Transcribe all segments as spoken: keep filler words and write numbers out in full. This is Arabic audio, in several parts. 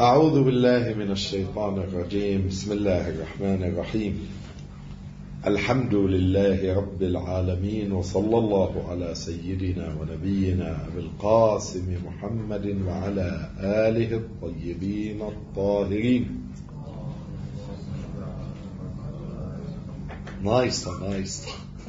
أعوذ بالله من الشيطان الرجيم. بسم الله الرحمن الرحيم. الحمد لله رب العالمين، وصلى الله على سيدنا ونبينا أبي القاسم محمد وعلى آله الطيبين الطاهرين. نايس نايس.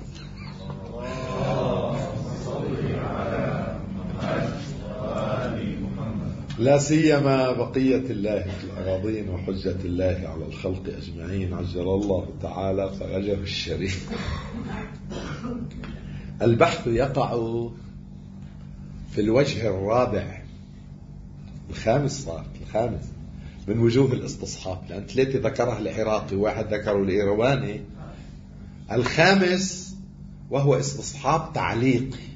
لا سيما بقية الله في الأراضين وحجة الله على الخلق أجمعين، عجل الله تعالى فرجه الشريف. البحث يقع في الوجه الرابع الخامس صار الخامس من وجوه الاستصحاب، لأن ثلاثة ذكرها العراقي واحد ذكره الإيرواني. الخامس وهو استصحاب تعليقي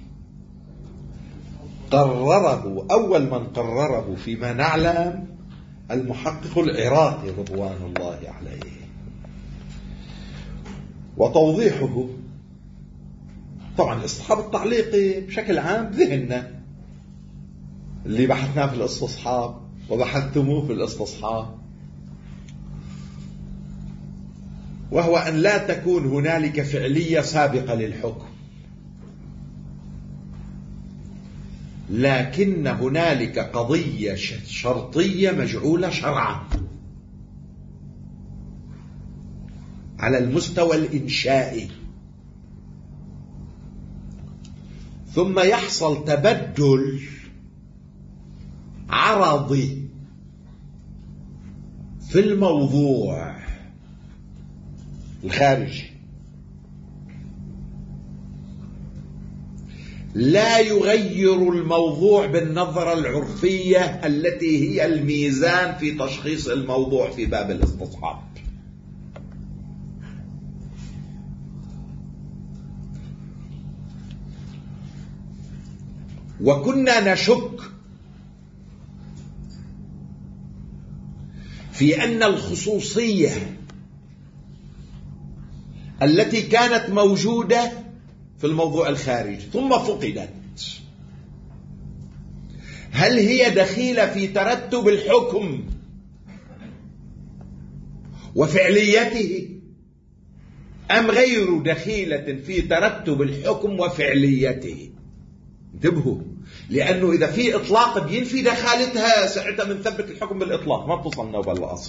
قرره أول من قرره فيما نعلم المحقق العراقي رضوان الله عليه. وتوضيحه طبعا الاستصحاب التعليقي بشكل عام ذهننا اللي بحثناه في الاستصحاب وبحثتموه في الاستصحاب، وهو أن لا تكون هنالك فعلية سابقة للحكم، لكن هنالك قضية شرطية مجعولة شرعا على المستوى الإنشائي، ثم يحصل تبدل عرضي في الموضوع الخارجي لا يغير الموضوع بالنظرة العرفية التي هي الميزان في تشخيص الموضوع في باب الاستصحاب. وكنا نشك في أن الخصوصية التي كانت موجودة في الموضوع الخارجي ثم فقدت، هل هي دخيلة في ترتب الحكم وفعليته أم غير دخيلة في ترتب الحكم وفعليته؟ انتبهوا، لأنه إذا في إطلاق بينفي دخالتها ساعتها بنثبت الحكم بالإطلاق، ما بتصلنا بالأصل.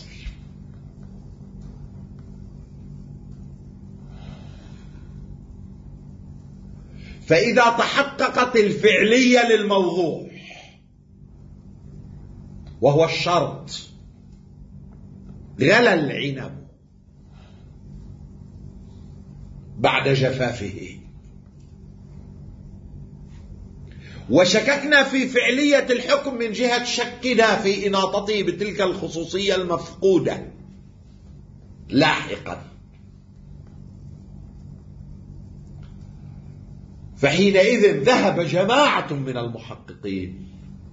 فإذا تحققت الفعلية للموضوع وهو الشرط غلى العنب بعد جفافه، وشككنا في فعلية الحكم من جهة شكنا في إناطته بتلك الخصوصية المفقودة لاحقا، فحينئذ ذهب جماعة من المحققين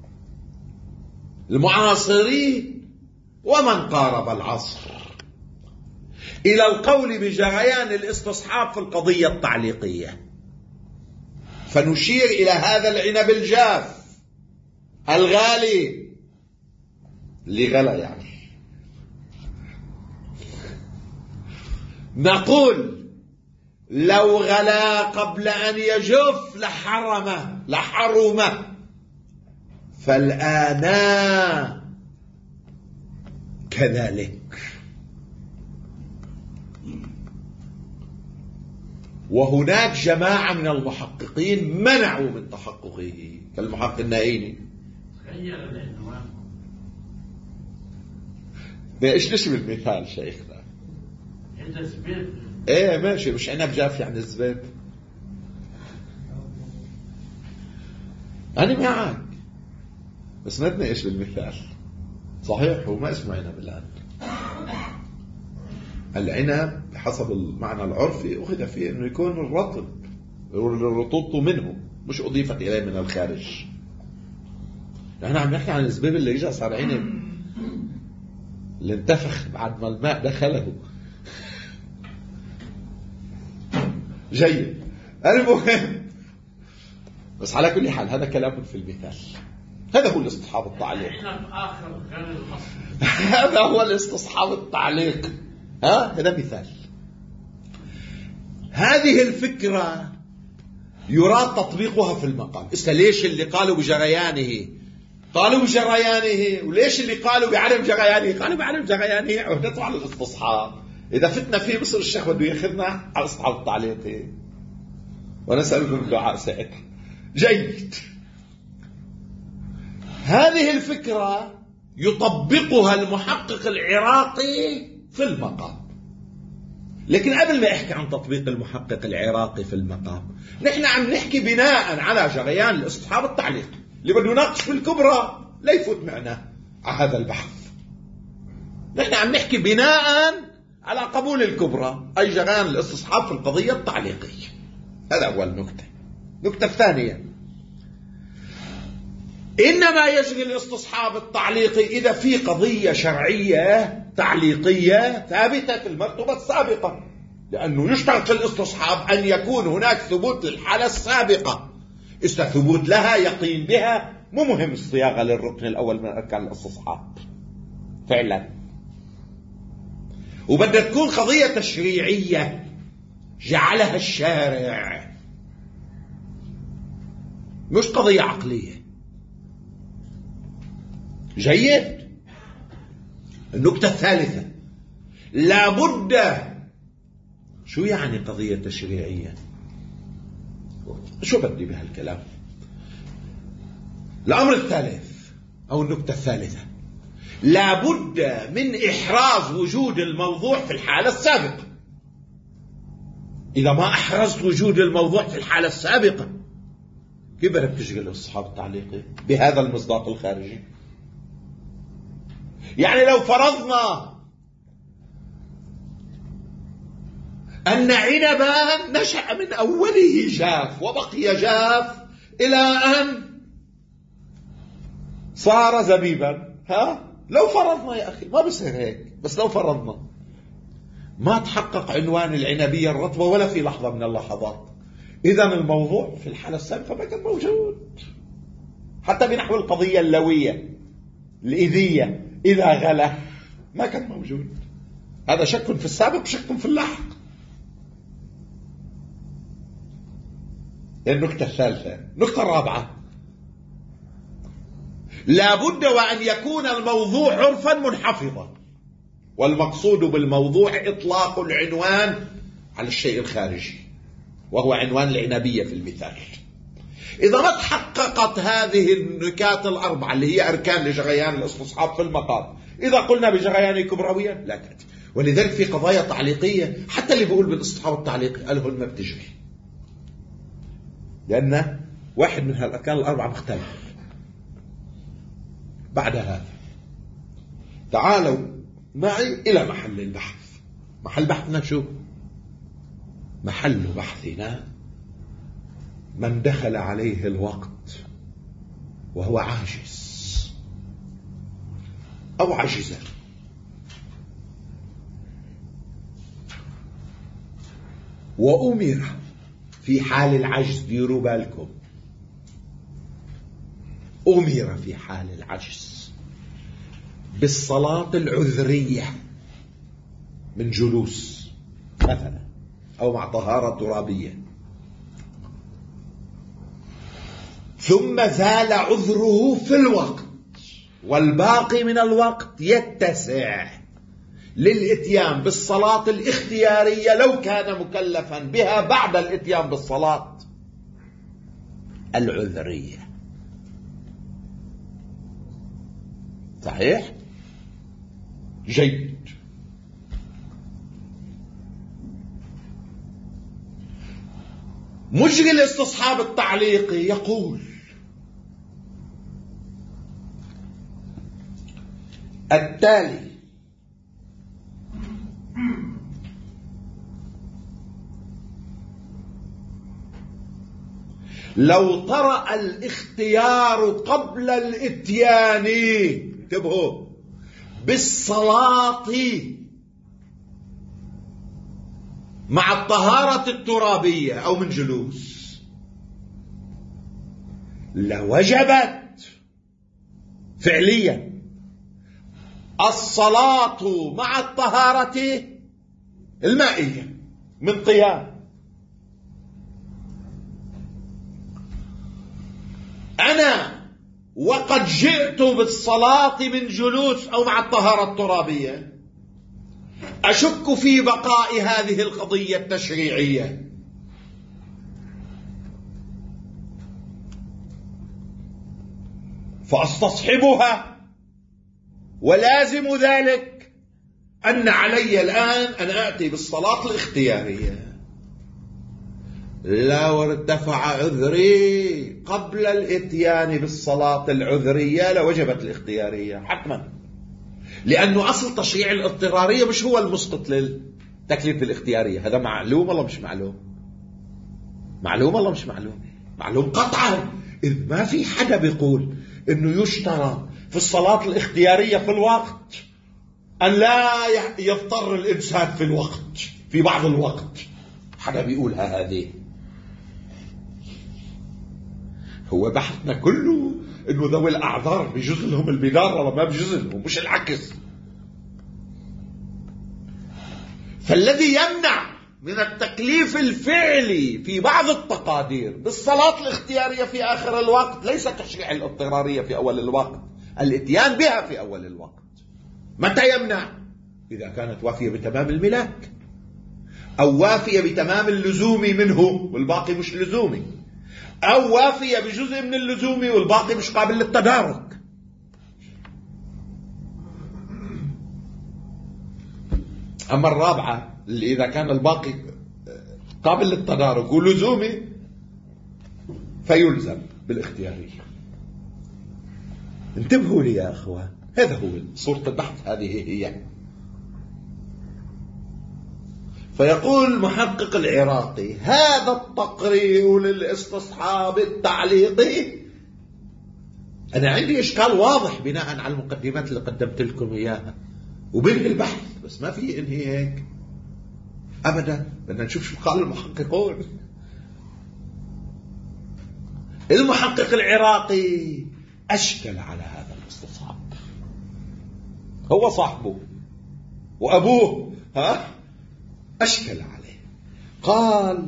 المعاصرين ومن قارب العصر إلى القول بجريان الاستصحاب في القضية التعليقية. فنشير إلى هذا العنب الجاف الغالي اللي غلى، يعني نقول لو غلا قبل أن يجف لحرم لحرم فالآن كذلك. وهناك جماعة من المحققين منعوا من تحققه كالمحقق النائيني. ايش نشبه المثال شيخنا؟ ايه ماشي، مش عنب جاف يعني الزبيب. انا معك بس ما بدنا ايش بالمثال. صحيح هو ما اسمه عنب الان. العنب بحسب المعنى العرفي اخذ فيه انه يكون الرطب الرطوبة منه، مش اضيفت اليه من الخارج. نحن عم نحكي عن الزبيب اللي اجى صار عنب اللي انتفخ بعد ما الماء دخله. جيد. المهم بس على كل حال هذا كلام في المثال. هذا هو الاستصحاب التعليق. هذا هو الاستصحاب التعليق. ها هذا مثال. هذه الفكرة يراد تطبيقها في المقام. إسا ليش اللي قالوا بجريانه قالوا بجريانه، وليش اللي قالوا بعدم جريانه قالوا بعدم جريانه؟ عهدته على الاستصحاب. إذا فتنا فيه مصر الشيخ بده ياخذنا على الاستصحاب التعليقي، ونسألكم الدعاء ساعتها. جيد. هذه الفكرة يطبقها المحقق العراقي في المقام. لكن قبل ما احكي عن تطبيق المحقق العراقي في المقام، نحن عم نحكي بناء على جريان الاستصحاب التعليقي. اللي بده يناقش في الكبرى لا يفوت معنا على هذا البحث. نحن عم نحكي بناء على قبول الكبرى، أي جريان الاستصحاب في القضية التعليقية. هذا أول نكتة. نكتة الثانية، إنما يجري الاستصحاب التعليقي إذا في قضية شرعية تعليقية ثابتة في المرتبة السابقة، لأنه يشترط في الاستصحاب أن يكون هناك ثبوت للحالة السابقة. إذا ثبوت لها يقين بها، مو مهم الصياغة للركن الأول من أركان الاستصحاب فعلا. وبدها تكون قضية تشريعية جعلها الشارع، مش قضية عقلية. جيد. النكتة الثالثة، لابد. شو يعني قضية تشريعية؟ شو بدي بهالكلام؟ الأمر الثالث أو النكتة الثالثة، لابد من إحراز وجود الموضوع في الحالة السابقة. إذا ما أحرزت وجود الموضوع في الحالة السابقة، كيف بدك تشغل الاستصحاب التعليقي بهذا المصداق الخارجي؟ يعني لو فرضنا أن عنبا نشأ من أوله جاف وبقي جاف إلى أن صار زبيبا، ها؟ لو فرضنا يا أخي، ما بصير هيك، بس لو فرضنا ما تحقق عنوان العنبية الرطبة ولا في لحظة من اللحظات، إذن الموضوع في الحالة السابقة ما كان موجود. حتى بنحو القضية اللوية الإذية إذا غلا ما كان موجود. هذا شك في السابق شك في اللاحق. النكتة الثالثة. النكتة الرابعة، لابد وأن يكون الموضوع عرفا منحفظا، والمقصود بالموضوع إطلاق العنوان على الشيء الخارجي، وهو عنوان العنبية في المثال. إذا ما تحققت هذه النكات الأربعة اللي هي أركان لجريان الاستصحاب في المقام، إذا قلنا بجريان كبرويا لا تأتي. ولذلك في قضايا تعليقية حتى اللي بيقول بالاستصحاب التعليقي قاله ما بتجري، لأن واحد من هالأركان الأربعة مختلف. بعد هذا تعالوا معي إلى محل البحث. محل بحثنا شو؟ محل بحثنا من دخل عليه الوقت وهو عاجز أو عجزا، وأمر في حال العجز، ديروا بالكم، أمر في حال العجز بالصلاة العذرية من جلوس مثلا أو مع طهارة ترابية، ثم زال عذره في الوقت والباقي من الوقت يتسع للإتيان بالصلاة الاختيارية لو كان مكلفا بها بعد الإتيان بالصلاة العذرية. صحيح؟ جيد. مجري الاستصحاب التعليقي يقول التالي: لو طرأ الاختيار قبل الاتيان، انتبهوا، بالصلاة مع الطهارة الترابية أو من جلوس، لوجبت فعليا الصلاة مع الطهارة المائية من قيام. أنا وقد جئت بالصلاة من جلوس أو مع الطهارة الترابية أشك في بقاء هذه القضية التشريعية، فأستصحبها، ولازم ذلك أن علي الآن أن آتي بالصلاة الاختيارية. لو ارتفع عذري قبل الاتيان بالصلاة العذرية لوجبت الاختيارية حتما، لأنه أصل تشريع الاضطرارية مش هو المسقط للتكليف بالاختيارية. هذا معلوم ولا مش معلوم؟ معلوم ولا مش معلوم؟ معلوم قطعا. إذ ما في حدا بيقول إنه يشترط في الصلاة الاختيارية في الوقت أن لا يضطر الإنسان في الوقت في بعض الوقت. حدا بيقولها هذه؟ هو بحثنا كله إنه ذوي الأعذار بيجوز لهم البدار ولا ما بيجوز لهم، مش العكس. فالذي يمنع من التكليف الفعلي في بعض التقادير بالصلاة الاختيارية في آخر الوقت ليس تشريع الاضطرارية في أول الوقت، الاتيان بها في أول الوقت. متى يمنع؟ إذا كانت وافية بتمام الملاك، أو وافية بتمام اللزوم منه والباقي مش لزومي، أو وافية بجزء من اللزوم والباقي مش قابل للتدارك. أما الرابعة اللي إذا كان الباقي قابل للتدارك ولزومي فيلزم بالاختيارية. انتبهوا لي يا أخوان، هذا هو صورة البحث، هذه هي. فيقول محقق العراقي: هذا التقرير للاستصحاب التعليقي. أنا عندي إشكال واضح بناء على المقدمات اللي قدمت لكم إياها وبنهي البحث، بس ما في إنهي هيك أبدا. بدنا نشوف شو قال المحققون. المحقق العراقي أشكل على هذا الاستصحاب، هو صاحبه وأبوه ها أشكل عليه. قال: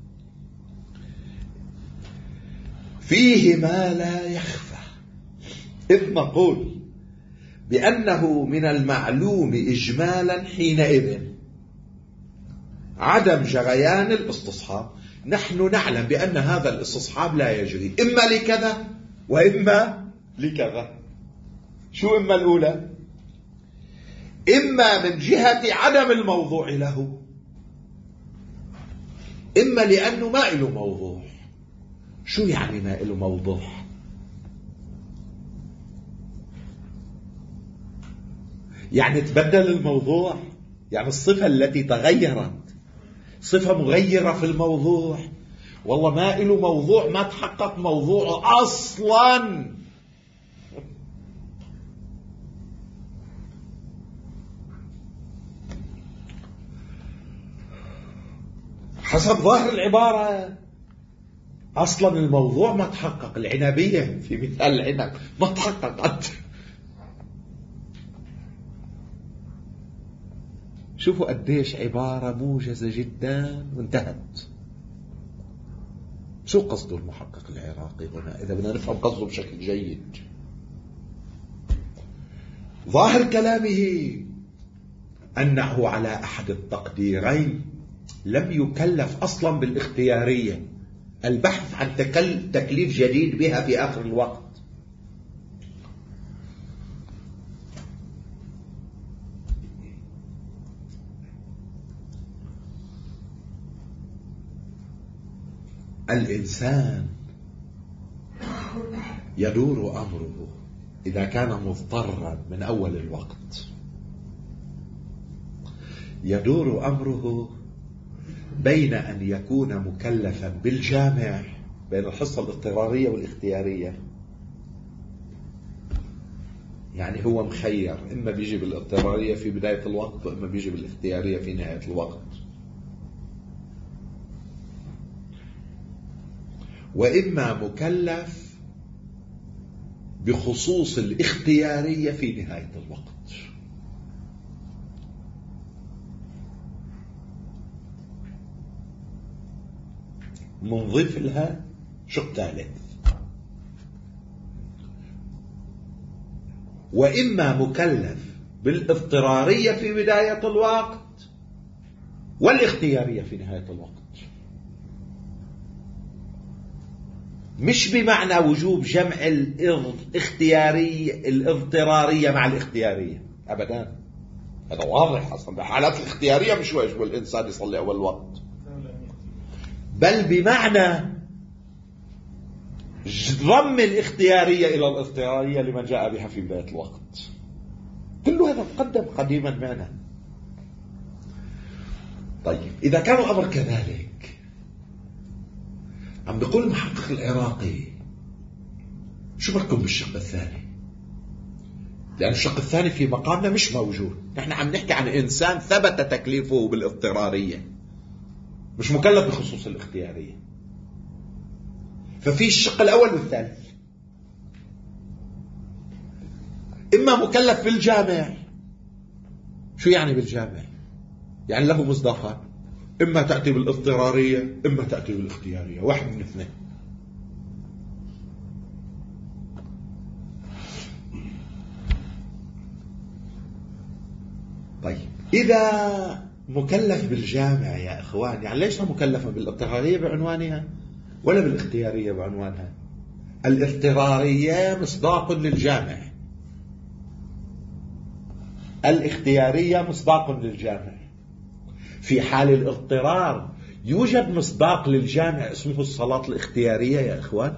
فيه ما لا يخفى، إذ نقول بأنه من المعلوم إجمالا حينئذ عدم جريان الاستصحاب. نحن نعلم بأن هذا الاستصحاب لا يجري، إما لكذا وإما لكذا. شو إما الأولى؟ إما من جهة عدم الموضوع له، إما لأنه ما له موضوع. شو يعني ما له موضوع؟ يعني تبدل الموضوع، يعني الصفة التي تغيرت صفة مغيرة في الموضوع. والله ما له موضوع، ما تحقق موضوعه أصلا. حسب ظاهر العبارة أصلا الموضوع ما تحقق. العنبية في مثال العنب ما تحققت. شوفوا قديش عبارة موجزة جدا وانتهت. شو قصده المحقق العراقي هنا إذا بدنا نفهم قصده بشكل جيد؟ ظاهر كلامه أنه على أحد التقديرين لم يكلف أصلا بالاختيارية، البحث عن تكليف جديد بها في آخر الوقت. الإنسان يدور أمره إذا كان مضطرا من أول الوقت، يدور أمره بين أن يكون مكلفا بالجامع بين الحصة الاضطرارية والاختيارية. يعني هو مخير، إما بيجي بالاضطرارية في بداية الوقت وإما بيجي بالاختيارية في نهاية الوقت، وإما مكلف بخصوص الاختيارية في نهاية الوقت. منضيف لها شق ثالث: وإما مكلف بالاضطرارية في بداية الوقت والاختيارية في نهاية الوقت. مش بمعنى وجوب جمع الاختيارية الاضطرارية مع الاختيارية أبدا، هذا واضح أصلا. بحالات الاختيارية مش واجب الإنسان يصلي أول وقت، بل بمعنى ضم الاختيارية إلى الاضطرارية لمن جاء بها في بداية الوقت. كل هذا مقدم قديما معنا. طيب إذا كان الأمر كذلك، عم بيقول المحقق العراقي شو بدكم بالشق الثاني؟ لأن الشق الثاني في مقامنا مش موجود. نحن عم نحكي عن إنسان ثبت تكليفه بالاضطرارية، مش مكلف بخصوص الاختيارية. ففي الشق الأول والثالث: إما مكلف بالجامع. شو يعني بالجامع؟ يعني له مصداقان، إما تأتي بالاضطرارية إما تأتي بالاختيارية، واحد من اثنين. طيب إذا مكلف بالجامع يا إخوان، يعني ليش مكلفة بالاضطرارية بعنوانها ولا بالاختيارية بعنوانها؟ الاضطرارية مصداق للجامع، الاختيارية مصداق للجامع. في حال الاضطرار يوجد مصداق للجامع اسمه الصلاة الاختيارية يا إخوان؟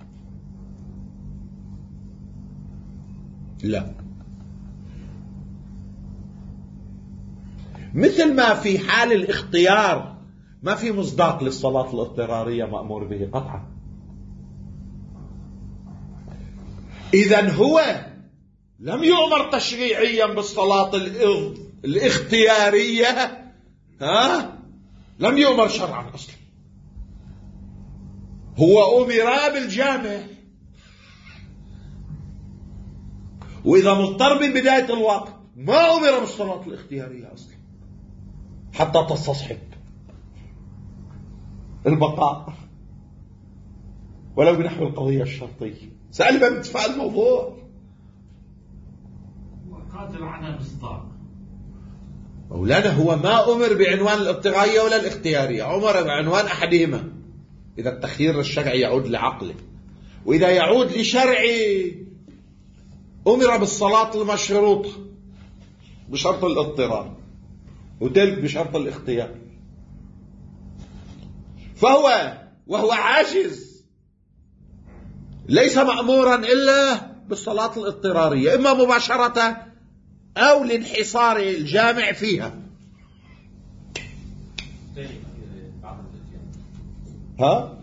لا. مثل ما في حال الاختيار ما في مصداق للصلاة الاضطرارية مأمور به قطعا. إذن هو لم يؤمر تشريعيا بالصلاة الاختيارية، ها؟ لم يؤمر شرعا أصلا. هو أمر بالجامع، وإذا مضطر من بداية الوقت ما أمر بالصلاة الاختيارية أصلا حتى تستصحب البقاء ولو بنحو القضية الشرطية. سأل بانتفاع الموضوع قادر على مصداق. مولانا هو ما أمر بعنوان الاضطرارية ولا الاختيارية، أمر بعنوان أحدهما. إذا التخيير الشرعي يعود لعقله، وإذا يعود لشرعي أمر بالصلاة المشروطة بشرط الاضطرار، وتلك بشرط الاختيار. فهو وهو عاجز ليس مأمورا إلا بالصلاة الاضطرارية، إما مباشرة أو لانحصار الجامع فيها. ها؟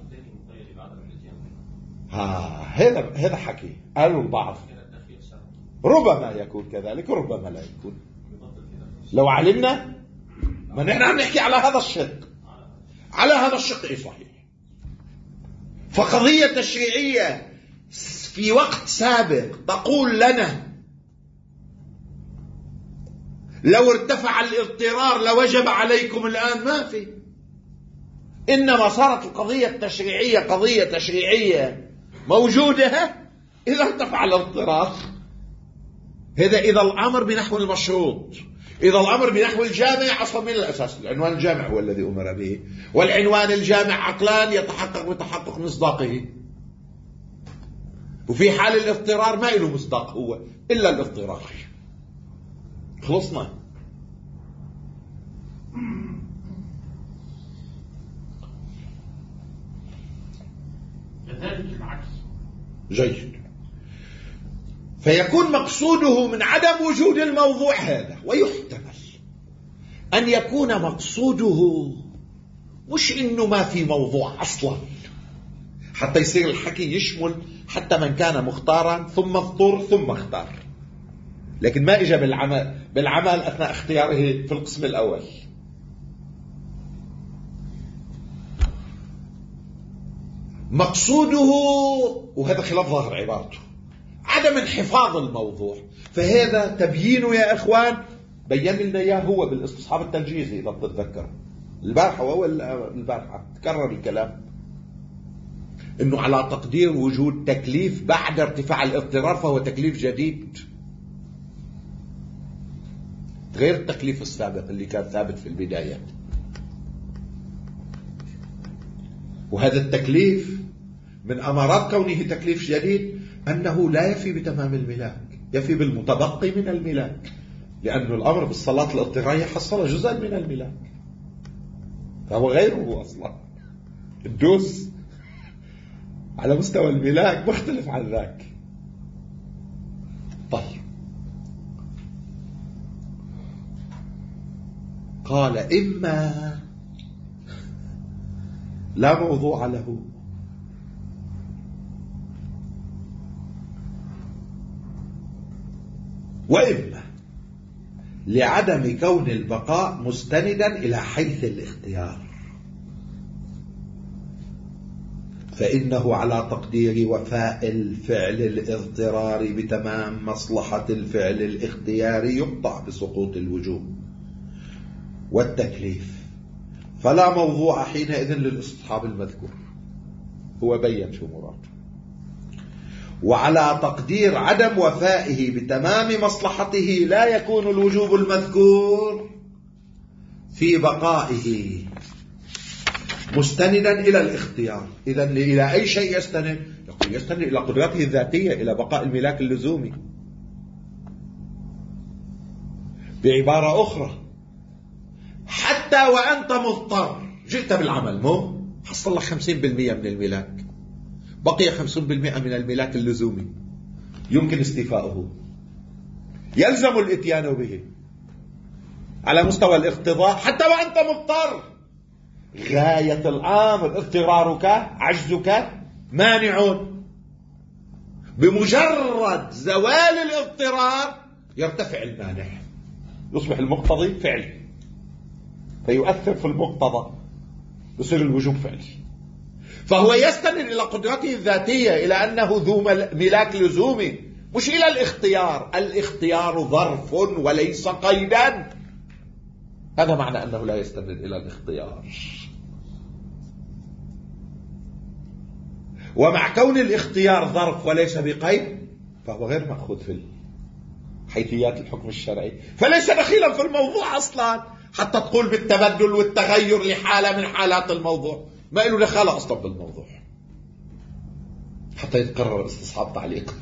ها هذا هذا حكي قالوا البعض ربما يكون كذلك وربما لا يكون. لو علمنا ما نحن عم نحكي على هذا الشق، على هذا الشق إيه صحيح. فقضية تشريعية في وقت سابق تقول لنا لو ارتفع الاضطرار لوجب عليكم الآن، ما في. إنما صارت القضية التشريعية قضية تشريعية موجودة إذا ارتفع الاضطرار. هذا إذا الأمر بنحو المشروط. إذا الأمر بنحو الجامع أصلا من الأساس العنوان الجامع هو الذي أمر به، والعنوان الجامع عقلان يتحقق بتحقق مصداقه. وفي حال الاضطرار ما له مصداق هو إلا الاضطرار. خلصنا. كذلك العكس. جيد. فيكون مقصوده من عدم وجود الموضوع هذا، ويحتمل أن يكون مقصوده مش إنه ما في موضوع أصلا، حتى يصير الحكي يشمل حتى من كان مختارا ثم اضطر ثم اختار، لكن ما إجا بالعمل, بالعمل أثناء اختياره في القسم الأول. مقصوده، وهذا خلاف ظاهر عبارته، عدم انحفاظ الموضوع. فهذا تبيينه يا إخوان بيّن لنا إياه هو بالاستصحاب التنجيزي إذا بتتذكروا البارحة وأول البارحة تكرر الكلام إنه على تقدير وجود تكليف بعد ارتفاع الاضطرار فهو تكليف جديد غير التكليف السابق اللي كان ثابت في البداية. وهذا التكليف من أمارات كونه تكليف جديد أنه لا يفي بتمام الملاك، يفي بالمتبقي من الملاك، لأن الأمر بالصلاة الاضطرارية حصل جزءا من الملاك فهو غيره أصلا. الدوس على مستوى الملاك مختلف عن ذاك. طيب قال إما لا موضوع له وإما لعدم كون البقاء مستندا إلى حيث الاختيار فإنه على تقدير وفاء الفعل الاضطراري بتمام مصلحة الفعل الاختياري يقطع بسقوط الوجوب والتكليف، فلا موضوع حينئذ للاستصحاب المذكور. هو بيّن شو مراده. وعلى تقدير عدم وفائه بتمام مصلحته لا يكون الوجوب المذكور في بقائه مستندا إلى الاختيار. إذن إلى أي شيء يستند؟ يقول يستند إلى قدرته الذاتية، إلى بقاء الملاك اللزومي. بعبارة أخرى حتى وأنت مضطر جئت بالعمل مو حصل لك خمسين بالمئة من الملاك، بقي خمسين بالمئة من الملاك اللزومي يمكن استيفاؤه، يلزم الاتيان به على مستوى الاقتضاء حتى وأنت مضطر. غاية الأمر اضطرارك عجزك مانع، بمجرد زوال الاضطرار يرتفع المانع يصبح المقتضي فعلي فيؤثر في المقتضى يصير الوجوب فعلي. فهو يستند إلى قدرته الذاتية، إلى أنه ذو ملاك لزومي، مش إلى الاختيار. الاختيار ظرف وليس قيدا. هذا معنى أنه لا يستند إلى الاختيار. ومع كون الاختيار ظرف وليس بقيد فهو غير مأخوذ في حيثيات الحكم الشرعي، فليس دخيلا في الموضوع أصلا حتى تقول بالتبدل والتغير لحالة من حالات الموضوع، ما له دخالة أصلا بالموضوع حتى يتقرر استصحاب تعليق.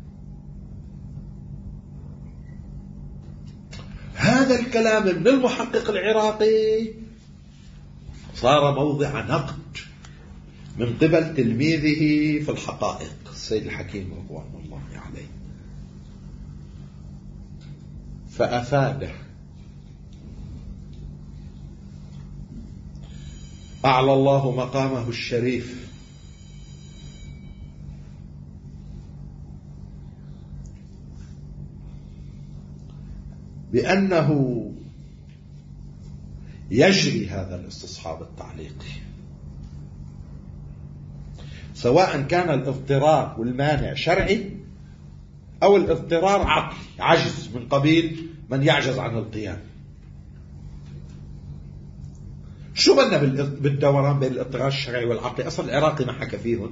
هذا الكلام من المحقق العراقي صار موضع نقد من قبل تلميذه في الحقائق السيد الحكيم رضوان الله عليه، فأفاده أعلى الله مقامه الشريف بأنه يجري هذا الاستصحاب التعليقي سواء كان الاضطرار والمانع شرعي أو الاضطرار عقلي عجز من قبيل من يعجز عن القيام. شو بدنا بالدوران بين الاضطرار الشرعي والعقلي؟ أصلا العراقي ما حكى فيهم.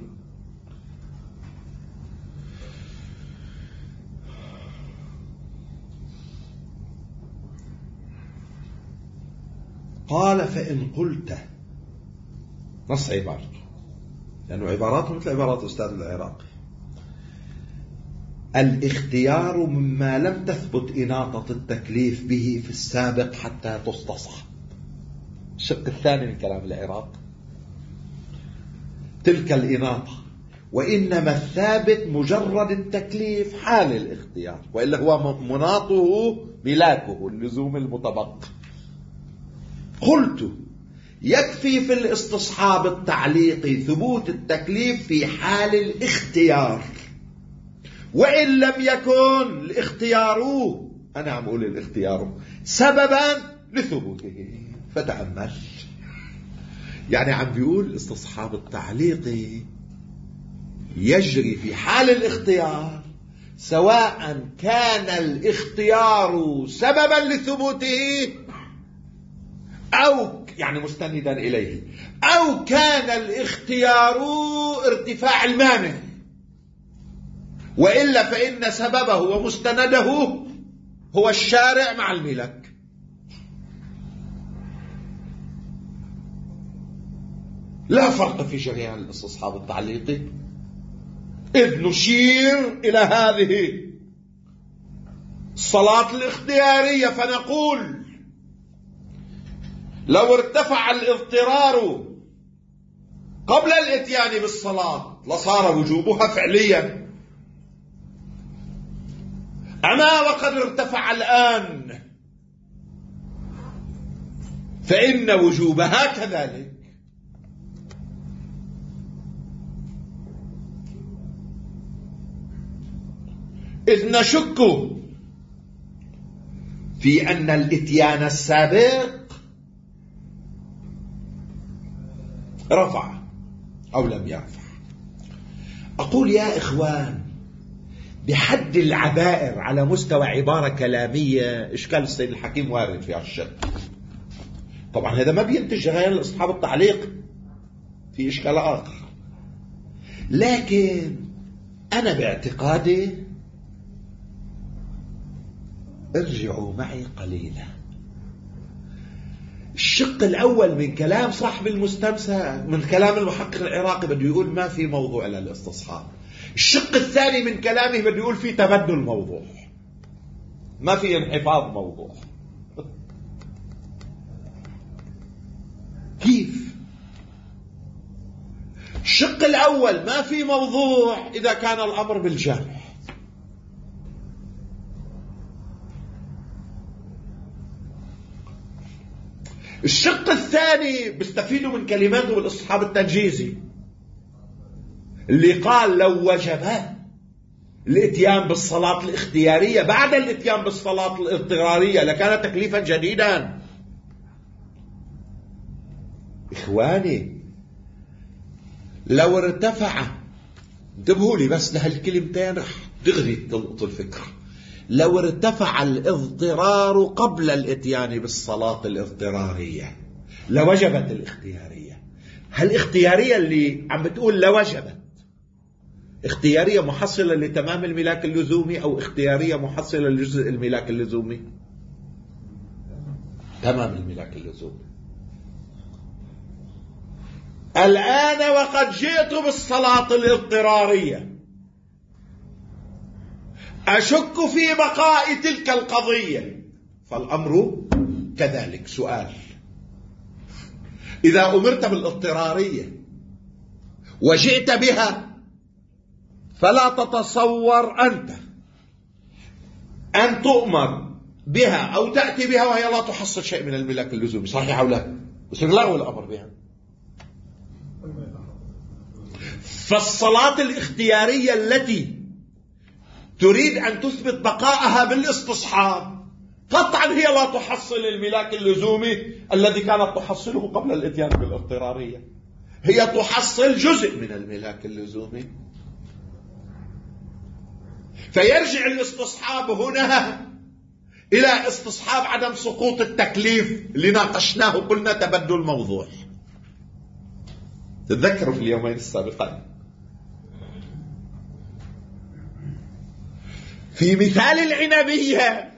قال فإن قلت، نص عبارته لأنه عباراته مثل عبارات أستاذ العراقي، الاختيار مما لم تثبت إناطة التكليف به في السابق حتى تستصحب. الشق الثاني من كلام العراق تلك الإناطة، وإنما الثابت مجرد التكليف حال الاختيار، وإلا هو مناطه ملاكه اللزوم المتبقى. قلت يكفي في الاستصحاب التعليقي ثبوت التكليف في حال الاختيار، وإن لم يكن الاختيار، أنا عم أقول الاختيار سببا لثبوته. فتأمل، يعني عم بيقول الاستصحاب التعليقي يجري في حال الاختيار سواء كان الاختيار سببا لثبوته أو يعني مستندا إليه، أو كان الاختيار ارتفاع المانع، وإلا فإن سببه ومستنده هو الشارع مع الملك. لا فرق في جريان الاستصحاب التعليقي، إذ نشير إلى هذه الصلاة الاختيارية فنقول لو ارتفع الاضطرار قبل الاتيان بالصلاة لصار وجوبها فعليا، أما وقد ارتفع الآن فإن وجوبها كذلك. إذ نشك في أن الإتيان السابق رفع أو لم يرفع. أقول يا إخوان بحد العبائر على مستوى عبارة كلامية إشكال السيد الحكيم وارد في الشك. طبعا هذا ما بينتج غير أصحاب التعليق، في إشكال آخر، لكن أنا باعتقادي ارجعوا معي قليلا. الشق الأول من كلام صاحب المستمسك، من كلام المحقق العراقي، بده يقول ما في موضوع للاستصحاب. الشق الثاني من كلامه بده يقول في تبدل موضوع، ما في انحفاظ موضوع. كيف؟ الشق الأول ما في موضوع إذا كان الأمر بالجمع، الشق الثاني بيستفيدوا من كلماته الاستصحاب التنجيزي اللي قال لو وجب الاتيان بالصلاة الاختيارية بعد الاتيان بالصلاة الاضطرارية لكان تكليفا جديدا. إخواني لو ارتفع، انتبهوا لي بس لهالكلمتين رح دغري تلقط الفكرة. لو ارتفع الاضطرار قبل الاتيان بالصلاة الاضطرارية لوجبت الاختيارية. هالاختيارية اللي عم بتقول لوجبت اختيارية محصلة لتمام الملاك اللزومي أو اختيارية محصلة لجزء الملاك اللزومي؟ تمام الملاك اللزومي. الآن وقد جئت بالصلاة الاضطرارية أشك في بقاء تلك القضية، فالأمر كذلك. سؤال: إذا أمرت بالاضطرارية وجئت بها فلا تتصور أنت أن تؤمر بها أو تأتي بها وهي لا تحصل شيء من الملاك اللزومي، صحيح أو لا؟ يصير لغو الأمر بها. فالصلاة الاختيارية التي تريد أن تثبت بقاءها بالاستصحاب قطعا هي لا تحصل الملاك اللزومي الذي كانت تحصله قبل الاتيان بالاضطرارية، هي تحصل جزء من الملاك اللزومي. فيرجع الاستصحاب هنا إلى استصحاب عدم سقوط التكليف اللي ناقشناه قلنا تبدل موضوع. تتذكروا في اليومين السابقين في مثال العنبية،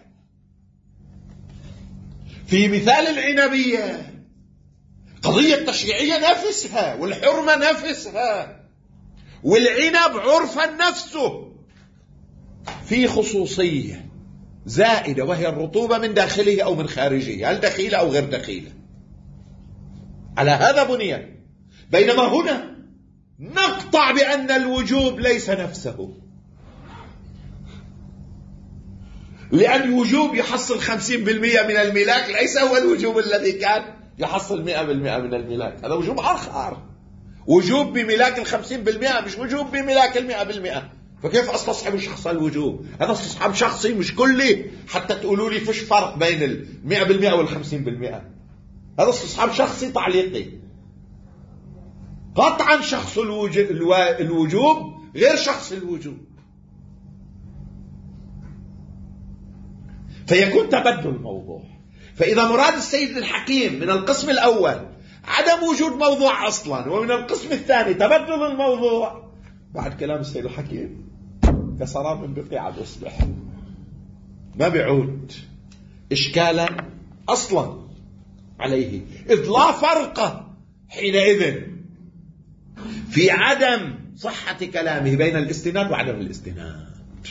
في مثال العنبية قضية تشريعية نفسها والحرمة نفسها، والعنب عرفا نفسه في خصوصية زائدة وهي الرطوبة من داخله أو من خارجه، هل دخيلة أو غير دخيلة، على هذا بني. بينما هنا نقطع بأن الوجوب ليس نفسه، لأن الوجوب يحصل خمسين بالمئة من الملاك ليس هو الوجوب الذي كان يحصل مئة بالمئة من الملاك، هذا وجوب آخر، وجوب بملاك الخمسين بالمئة مش وجوب بملاك المئة بالمئة. فكيف استصحب شخص الوجوب؟ هذا استصحاب شخصي مش كلي حتى تقولوا لي فيش فرق بين المئة بالمئة والخمسين بالمئة، هذا استصحاب شخصي تعليقي. قطعا شخص الوجوب غير شخص الوجوب. فيكون تبدل الموضوع. فإذا مراد السيد الحكيم من القسم الأول عدم وجود موضوع أصلا، ومن القسم الثاني تبدل الموضوع، بعد كلام السيد الحكيم كسراب من بقيع الأصبح، ما بيعود إشكالا أصلا عليه، إذ لا فرق حينئذ في عدم صحة كلامه بين الاستناد وعدم الاستناد.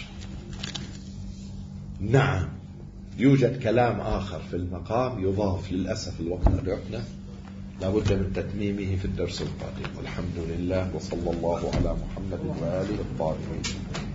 نعم يوجد كلام آخر في المقام يضاف، للأسف الوقت أدركنا، لابد من تتميمه في الدرس القادم. والحمد لله، وصلى الله على محمد وآله الطاهرين.